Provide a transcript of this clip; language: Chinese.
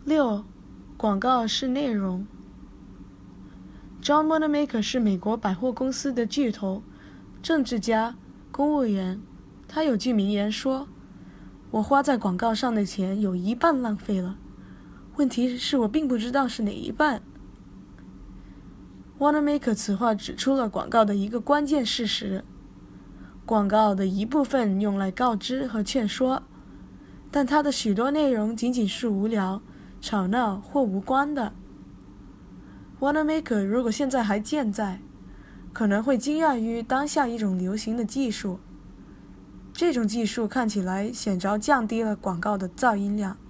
6. 广告是内容。John Wanamaker 是美国百货公司的巨头，政治家、公务员。他有句名言说：“我花在广告上的钱有一半浪费了，问题是我并不知道是哪一半。” Wanamaker 此话指出了广告的一个关键事实：广告的一部分用来告知和劝说，但它的许多内容仅仅是无聊、吵闹或无关的。Wanamaker 如果现在还健在，可能会惊讶于当下一种流行的技术。这种技术看起来显着降低了广告的噪音量。